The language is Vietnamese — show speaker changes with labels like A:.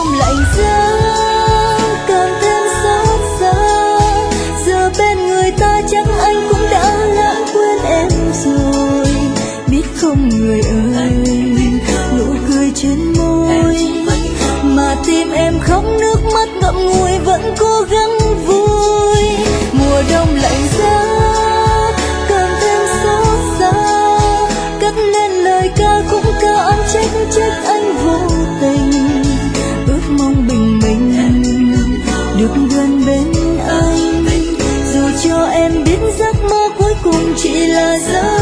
A: đông lạnh giá càng thêm xót xa. Giờ bên người ta chắc anh cũng đã lãng quên em rồi. Biết không người ơi, nụ cười trên môi mà tim em khóc nước mắt ngậm ngùi vẫn cố gắng vui. Mùa đông lạnh giá càng thêm xót xa, cất lên lời ca khúc ca oán trách anh vô tình. Ước mong bình minh được gần bên anh, dù cho em biết giấc mơ cuối cùng chỉ là giấc